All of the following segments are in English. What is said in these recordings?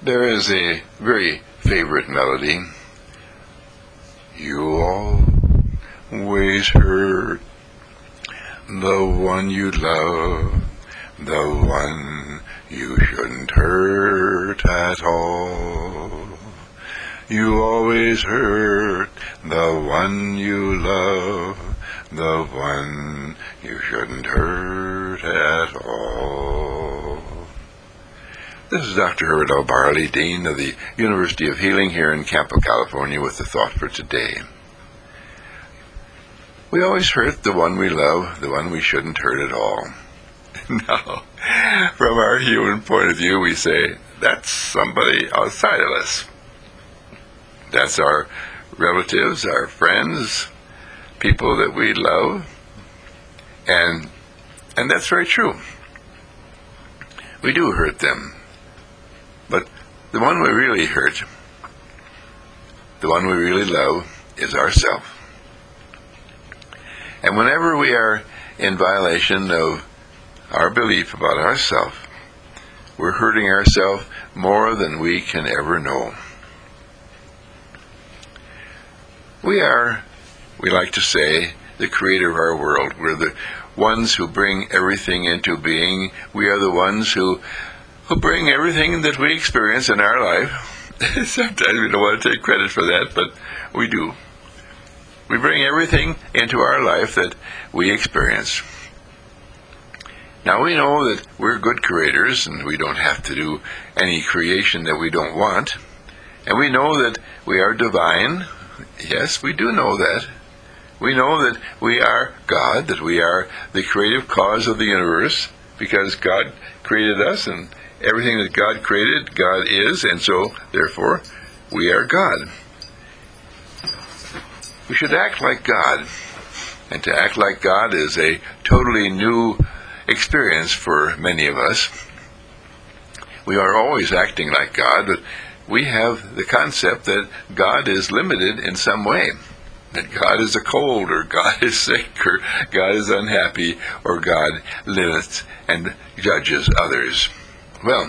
There is a very favorite melody. You always hurt the one you love, the one you shouldn't hurt at all. You always hurt the one you love, the one you shouldn't hurt at all. This is Dr. Herbert L. Barley, Dean of the University of Healing here in Campo, California, with the thought for today. We always hurt the one we love, the one we shouldn't hurt at all. Now, from our human point of view, we say, that's somebody outside of us. That's our relatives, our friends, people that we love, and that's very true. We do hurt them. But the one we really hurt, the one we really love, is ourselves. And whenever we are in violation of our belief about ourselves, we're hurting ourselves more than we can ever know. We like to say, the creator of our world. We're the ones who bring everything into being. We are the ones who bring everything that we experience in our life. Sometimes we don't want to take credit for that, but we do. We bring everything into our life that we experience. Now we know that we're good creators and we don't have to do any creation that we don't want. And we know that we are divine. Yes, we do know that. We know that we are God, that we are the creative cause of the universe, because God created us, and everything that God created, God is, and so, therefore, we are God. We should act like God. And to act like God is a totally new experience for many of us. We are always acting like God, but we have the concept that God is limited in some way. That God is a cold, or God is sick, or God is unhappy, or God limits and judges others. Well,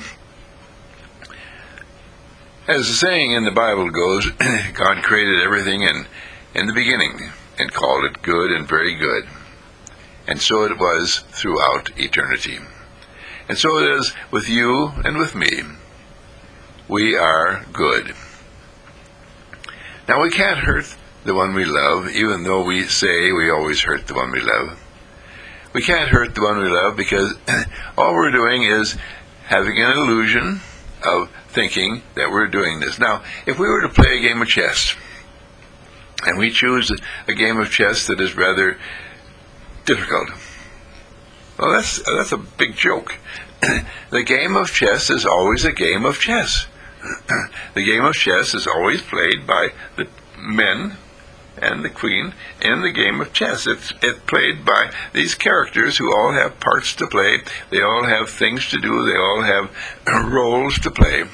as the saying in the Bible goes, God created everything in the beginning and called it good and very good. And so it was throughout eternity. And so it is with you and with me. We are good. Now we can't hurt the one we love, even though we say we always hurt the one we love. We can't hurt the one we love because all we're doing is having an illusion of thinking that we're doing this. Now, if we were to play a game of chess, and we choose a game of chess that is rather difficult, well, that's a big joke. The game of chess is always a game of chess. The game of chess is always played by the men and the queen in the game of chess. It's played by these characters who all have parts to play. They all have things to do. They all have roles to play.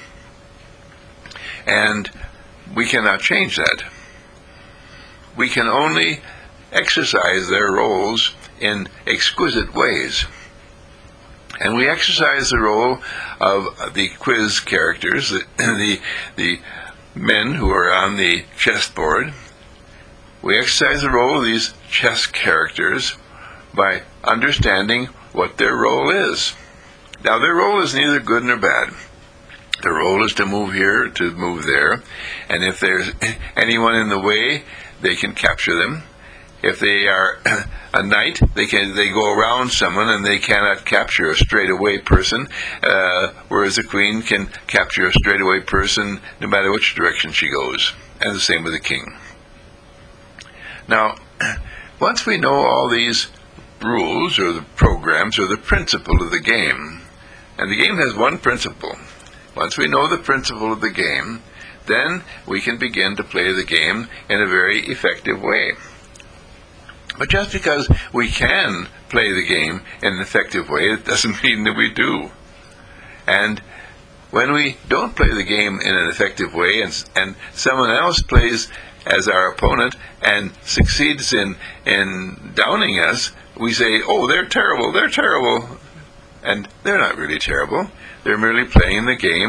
And we cannot change that. We can only exercise their roles in exquisite ways. And we exercise the role of the quiz characters, the men who are on the chessboard. We exercise the role of these chess characters by understanding what their role is. Now, their role is neither good nor bad. Their role is to move here, to move there, and if there's anyone in the way, they can capture them. If they are a knight, they go around someone and they cannot capture a straightaway person, whereas a queen can capture a straightaway person no matter which direction she goes. And the same with the king. Now, once we know all these rules or the programs or the principle of the game, and the game has one principle, once we know the principle of the game, then we can begin to play the game in a very effective way. But just because we can play the game in an effective way, it doesn't mean that we do. And when we don't play the game in an effective way, and someone else plays as our opponent and succeeds in downing us, we say, oh, they're terrible. And they're not really terrible. They're merely playing the game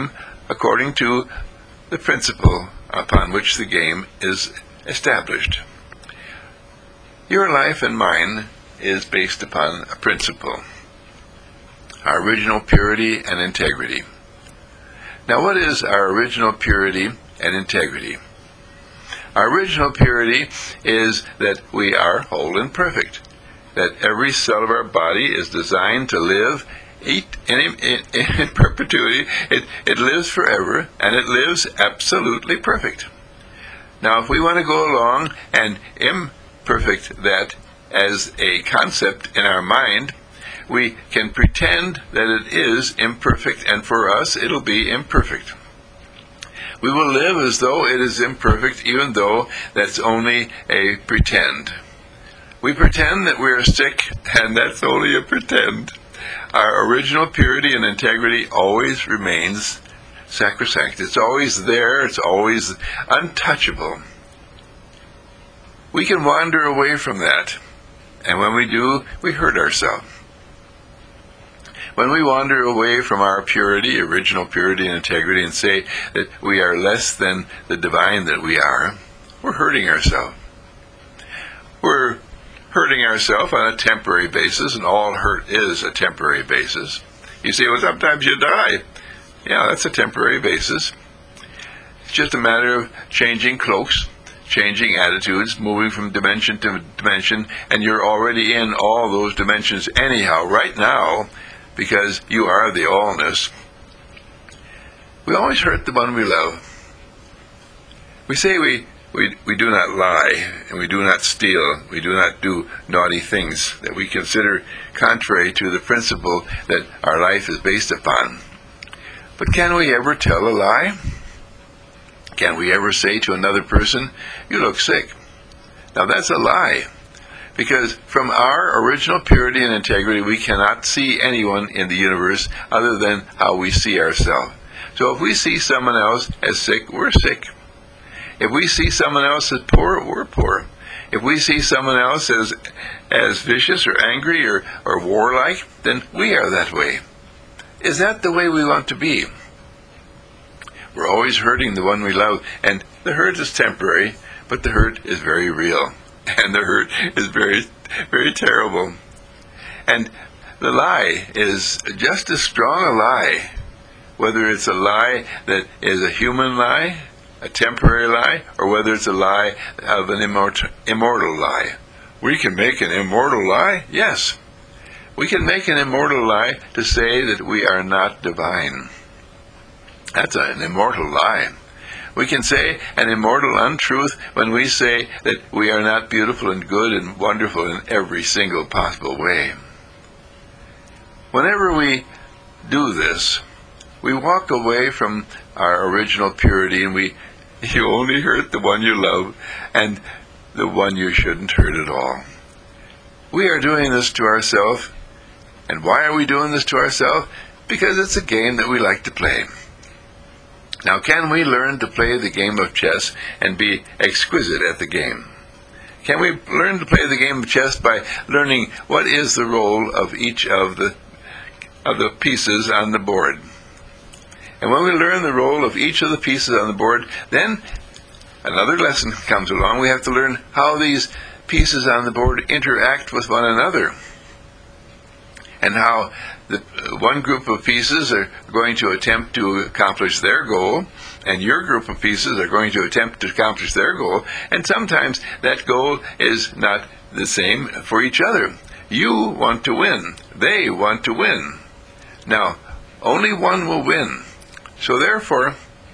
according to the principle upon which the game is established. Your life and mine is based upon a principle: our original purity and integrity. Now, what is our original purity and integrity? Our original purity is that we are whole and perfect, that every cell of our body is designed to live in perpetuity. It lives forever, and it lives absolutely perfect. Now, if we want to go along and imperfect that as a concept in our mind, we can pretend that it is imperfect, and for us it'll be imperfect. We will live as though it is imperfect, even though that's only a pretend. We pretend that we are sick, and that's only a pretend. Our original purity and integrity always remains sacrosanct. It's always there. It's always untouchable. We can wander away from that, and when we do, we hurt ourselves. When we wander away from our purity, original purity and integrity, and say that we are less than the divine that we are, we're hurting ourselves. We're hurting ourselves on a temporary basis, and all hurt is a temporary basis. You say, well, sometimes you die. Yeah, that's a temporary basis. It's just a matter of changing cloaks, changing attitudes, moving from dimension to dimension, and you're already in all those dimensions anyhow, right now, because you are the allness. We always hurt the one we love. We say we do not lie, and we do not steal, we do not do naughty things that we consider contrary to the principle that our life is based upon. But can we ever tell a lie? Can we ever say to another person, you look sick? Now that's a lie, because from our original purity and integrity, we cannot see anyone in the universe other than how we see ourselves. So if we see someone else as sick, we're sick. If we see someone else as poor, we're poor. If we see someone else as vicious or angry or warlike, then we are that way. Is that the way we want to be? We're always hurting the one we love, and the hurt is temporary, but the hurt is very real, and the hurt is very, very terrible. And the lie is just as strong a lie, whether it's a lie that is a human lie, a temporary lie, or whether it's a lie of an immortal lie. We can make an immortal lie, yes. We can make an immortal lie to say that we are not divine. That's an immortal lie. We can say an immortal untruth when we say that we are not beautiful and good and wonderful in every single possible way. Whenever we do this, we walk away from our original purity, and you only hurt the one you love and the one you shouldn't hurt at all. We are doing this to ourselves. And why are we doing this to ourselves? Because it's a game that we like to play. Now, can we learn to play the game of chess and be exquisite at the game? Can we learn to play the game of chess by learning what is the role of each of the pieces on the board? And when we learn the role of each of the pieces on the board, then another lesson comes along. We have to learn how these pieces on the board interact with one another, and how the one group of pieces are going to attempt to accomplish their goal, and your group of pieces are going to attempt to accomplish their goal, and sometimes that goal is not the same for each other. You want to win. They want to win. Now, only one will win. So therefore,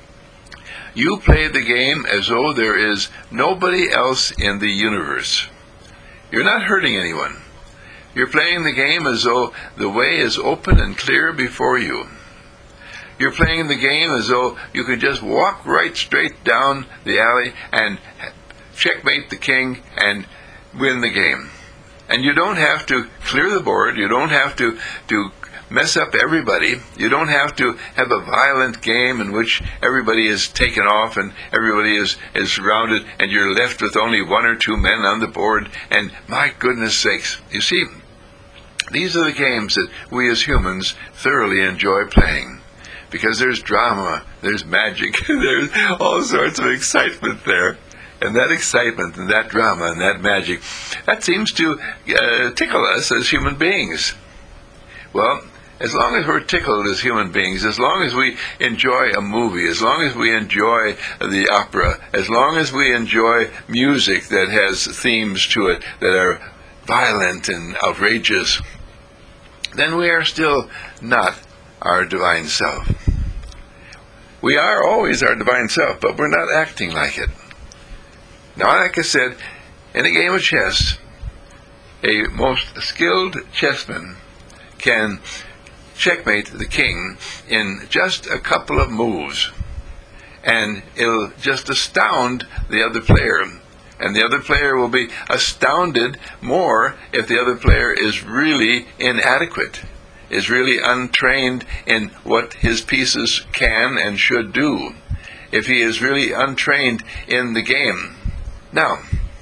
you play the game as though there is nobody else in the universe. You're not hurting anyone. You're playing the game as though the way is open and clear before you. You're playing the game as though you could just walk right straight down the alley and checkmate the king and win the game. And you don't have to clear the board. You don't have to mess up everybody. You don't have to have a violent game in which everybody is taken off and everybody is surrounded and you're left with only one or two men on the board. And my goodness sakes, you see, these are the games that we as humans thoroughly enjoy playing, because there's drama, there's magic, there's all sorts of excitement there. And that excitement and that drama and that magic, that seems to tickle us as human beings. Well, as long as we're tickled as human beings, as long as we enjoy a movie, as long as we enjoy the opera, as long as we enjoy music that has themes to it that are violent and outrageous, then we are still not our divine self. We are always our divine self, but we're not acting like it. Now, like I said, in a game of chess, a most skilled chessman can checkmate the king in just a couple of moves, and it'll just astound the other player, and the other player will be astounded more if the other player is really inadequate, is really untrained in what his pieces can and should do, if he is really untrained in the game. Now,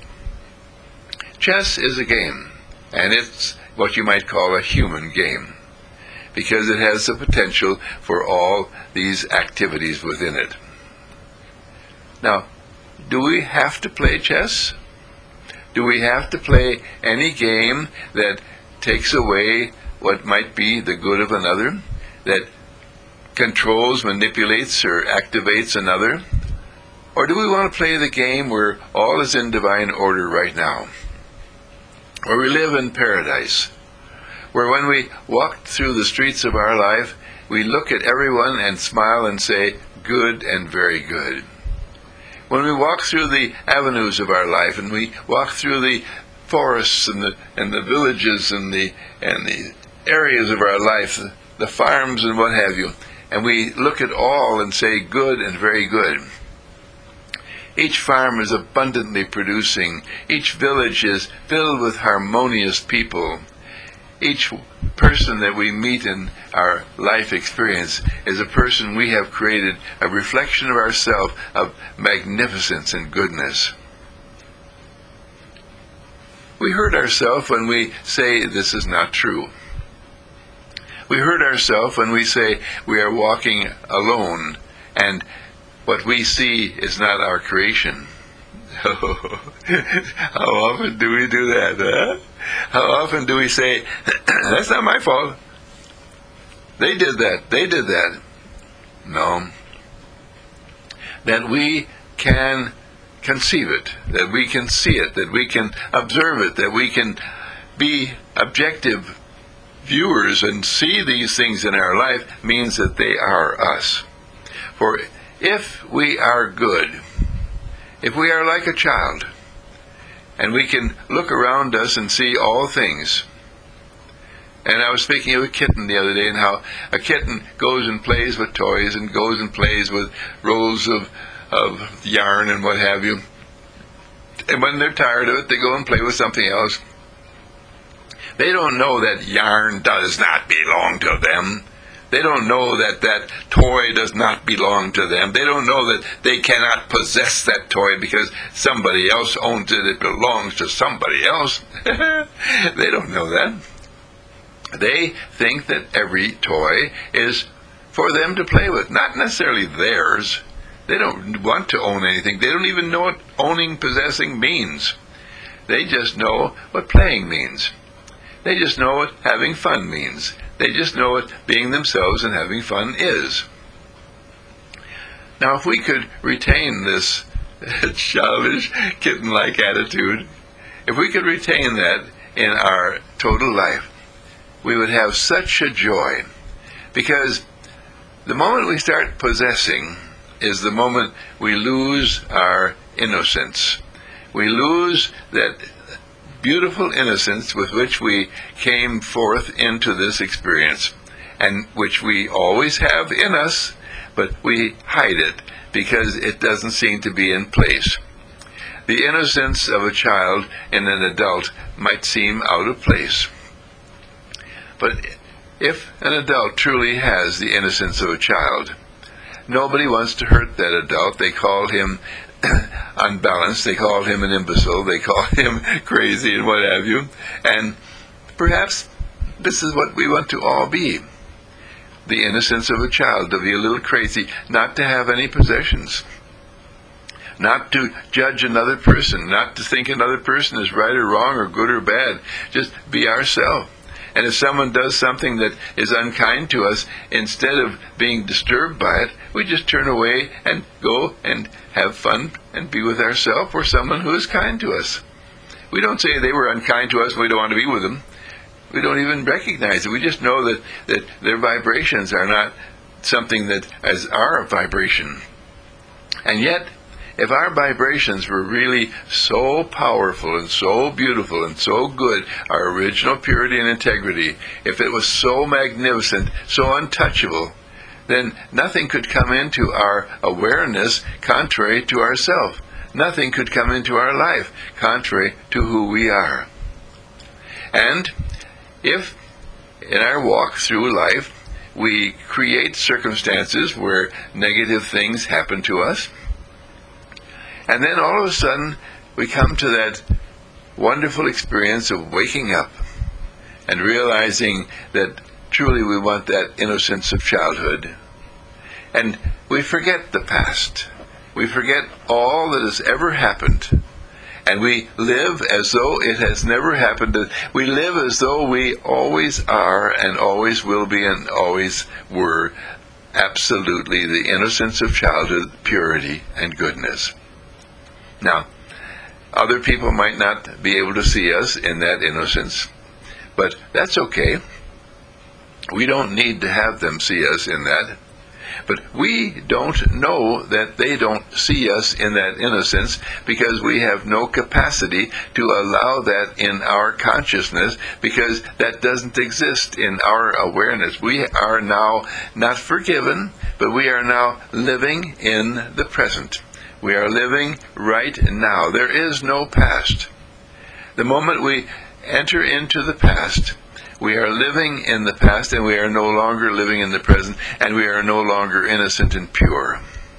chess is a game, and it's what you might call a human game, because it has the potential for all these activities within it. Now, do we have to play chess? Do we have to play any game that takes away what might be the good of another, that controls, manipulates, or activates another? Or do we want to play the game where all is in divine order right now, where we live in paradise, where when we walk through the streets of our life, we look at everyone and smile and say, good and very good? When we walk through the avenues of our life, and we walk through the forests and the villages and the areas of our life, the farms and what have you, and we look at all and say, good and very good. Each farm is abundantly producing. Each village is filled with harmonious people. Each person that we meet in our life experience is a person we have created, a reflection of ourselves, of magnificence and goodness. We hurt ourselves when we say this is not true. We hurt ourselves when we say we are walking alone and what we see is not our creation. How often do we do that, huh? How often do we say, that's not my fault. They did that. No. That we can conceive it, that we can see it, that we can observe it, that we can be objective viewers and see these things in our life means that they are us. For if we are good, if we are like a child, and we can look around us and see all things. And I was speaking of a kitten the other day, and how a kitten goes and plays with toys and goes and plays with rolls of yarn and what have you. And when they're tired of it, they go and play with something else. They don't know that yarn does not belong to them. They don't know that that toy does not belong to them. They don't know that they cannot possess that toy because somebody else owns it. It belongs to somebody else. They don't know that. They think that every toy is for them to play with, not necessarily theirs. They don't want to own anything. They don't even know what owning, possessing means. They just know what playing means. They just know what having fun means. They just know what being themselves and having fun is. Now, if we could retain this childish, kitten-like attitude, if we could retain that in our total life, we would have such a joy. Because the moment we start possessing is the moment we lose our innocence. We lose that beautiful innocence with which we came forth into this experience, and which we always have in us, but we hide it because it doesn't seem to be in place. The innocence of a child in an adult might seem out of place. But if an adult truly has the innocence of a child, nobody wants to hurt that adult. They call him unbalanced, they call him an imbecile, they call him crazy and what have you. And perhaps this is what we want to all be. the innocence of a child, to be a little crazy, not to have any possessions, not to judge another person, not to think another person is right or wrong or good or bad. Just be ourselves. And if someone does something that is unkind to us, instead of being disturbed by it, we just turn away and go and have fun and be with ourselves or someone who is kind to us. We don't say they were unkind to us and we don't want to be with them. We don't even recognize it. We just know that their vibrations are not something that is our vibration. And yet, if our vibrations were really so powerful and so beautiful and so good, our original purity and integrity, if it was so magnificent, so untouchable, then nothing could come into our awareness contrary to ourself. Nothing could come into our life contrary to who we are. And if in our walk through life we create circumstances where negative things happen to us, and then all of a sudden we come to that wonderful experience of waking up and realizing that truly we want that innocence of childhood. And we forget the past. We forget all that has ever happened. And we live as though it has never happened. We live as though we always are and always will be and always were absolutely the innocence of childhood, purity and goodness. Now, other people might not be able to see us in that innocence, but that's okay. We don't need to have them see us in that. But we don't know that they don't see us in that innocence because we have no capacity to allow that in our consciousness, because that doesn't exist in our awareness. We are now not forgiven, but we are now living in the present. We are living right now. There is no past. The moment we enter into the past, we are living in the past, and we are no longer living in the present, and we are no longer innocent and pure.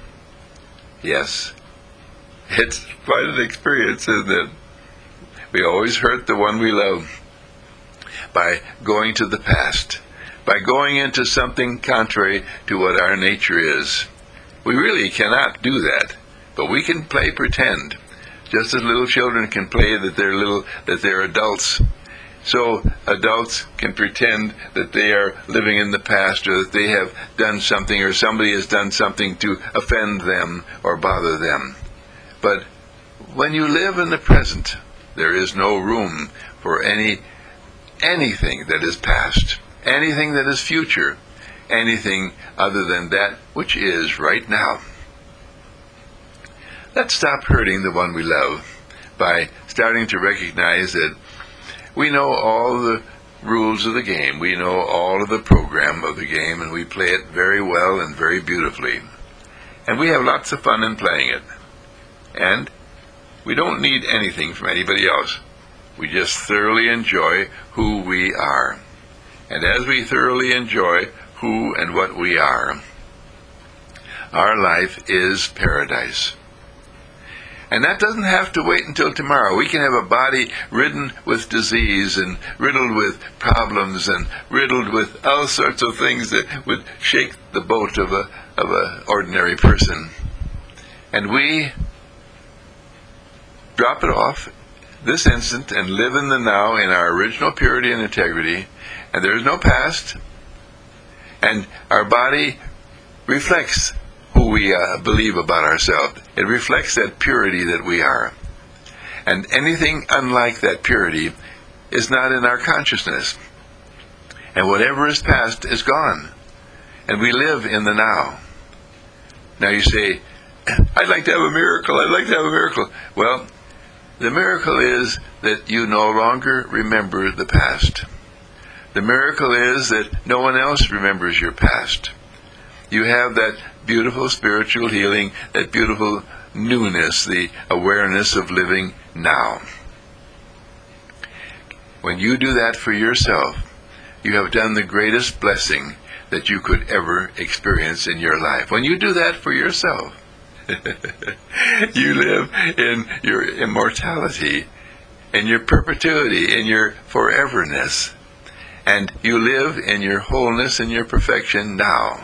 Yes, it's quite an experience, isn't it? We always hurt the one we love by going to the past, by going into something contrary to what our nature is. We really cannot do that. But we can play pretend, just as little children can play that they're adults. So adults can pretend that they are living in the past, or that they have done something, or somebody has done something to offend them or bother them. But when you live in the present, there is no room for anything that is past, anything that is future, anything other than that which is right now. Let's stop hurting the one we love by starting to recognize that we know all the rules of the game. We know all of the program of the game, and we play it very well and very beautifully. And we have lots of fun in playing it. And we don't need anything from anybody else. We just thoroughly enjoy who we are. And as we thoroughly enjoy who and what we are, our life is paradise. And that doesn't have to wait until tomorrow. We can have a body ridden with disease and riddled with problems and riddled with all sorts of things that would shake the boat of a ordinary person. And we drop it off this instant and live in the now in our original purity and integrity. And there is no past. And our body reflects who we believe about ourselves. It reflects that purity that we are. And anything unlike that purity is not in our consciousness. And whatever is past is gone. And we live in the now. Now you say, I'd like to have a miracle. I'd like to have a miracle. Well, the miracle is that you no longer remember the past. The miracle is that no one else remembers your past. You have that beautiful spiritual healing, that beautiful newness, the awareness of living now. When you do that for yourself, you have done the greatest blessing that you could ever experience in your life. When you do that for yourself, you live in your immortality, in your perpetuity, in your foreverness. And you live in your wholeness and your perfection now.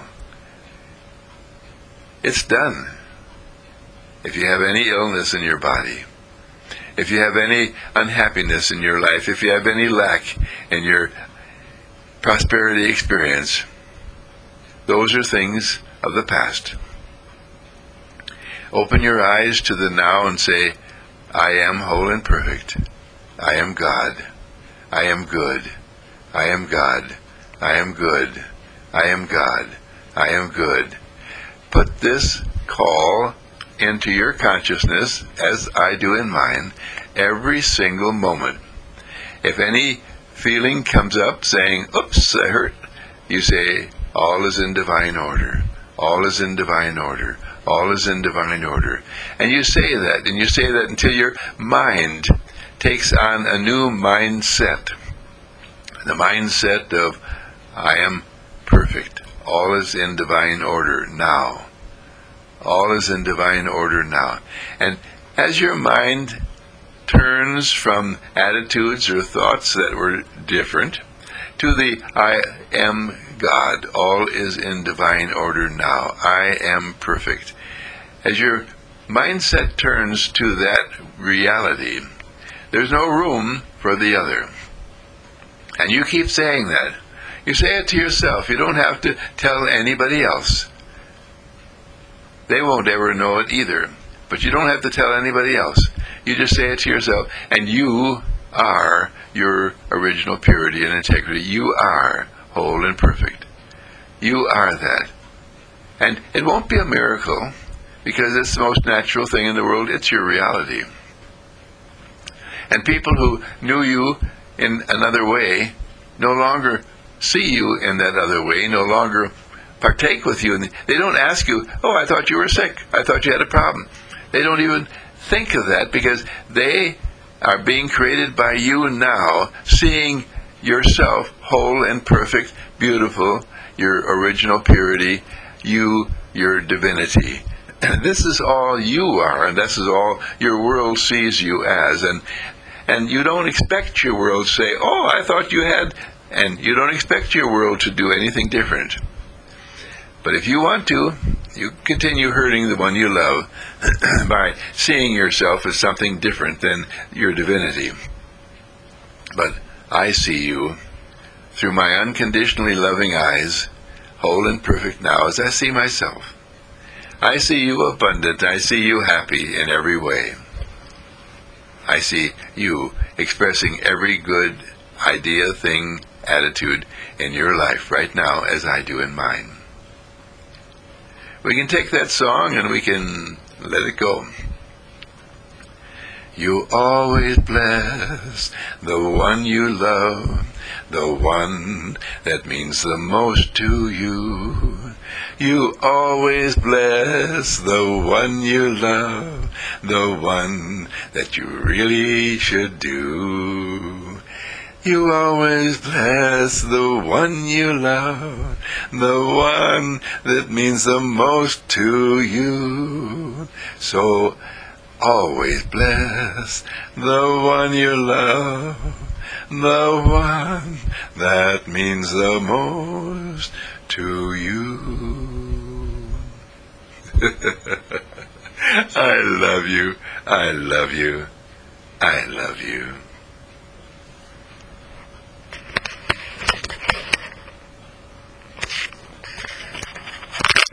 It's done. If you have any illness in your body, if you have any unhappiness in your life, if you have any lack in your prosperity experience, those are things of the past. Open your eyes to the now and say, I am whole and perfect. I am God. I am good. I am God. I am good. I am God. I am good. Put this call into your consciousness, as I do in mine, every single moment. If any feeling comes up saying, oops, I hurt, you say, all is in divine order. All is in divine order. All is in divine order. And you say that, and you say that until your mind takes on a new mindset. The mindset of, I am perfect. All is in divine order now. All is in divine order now. And as your mind turns from attitudes or thoughts that were different to the I am God, all is in divine order now. I am perfect. As your mindset turns to that reality, there's no room for the other. And you keep saying that. You say it to yourself. You don't have to tell anybody else. They won't ever know it either. But you don't have to tell anybody else. You just say it to yourself, and you are your original purity and integrity. You are whole and perfect. You are that. And it won't be a miracle, because it's the most natural thing in the world. It's your reality. And people who knew you in another way no longer see you in that other way, no longer partake with you. And they don't ask you, oh, I thought you were sick. I thought you had a problem. They don't even think of that, because they are being created by you now, seeing yourself whole and perfect, beautiful, your original purity, you, your divinity. And this is all you are, and this is all your world sees you as. And you don't expect your world to say, oh, I thought you had, and you don't expect your world to do anything different. But if you want to, you continue hurting the one you love by seeing yourself as something different than your divinity. But I see you through my unconditionally loving eyes, whole and perfect now, as I see myself. I see you abundant. I see you happy in every way. I see you expressing every good idea, thing, attitude in your life right now, as I do in mine. We can take that song and we can let it go. You always bless the one you love, the one that means the most to you. You always bless the one you love, the one that you really should do. You always bless the one you love, the one that means the most to you. So always bless the one you love, the one that means the most to you. I love you. I love you. I love you.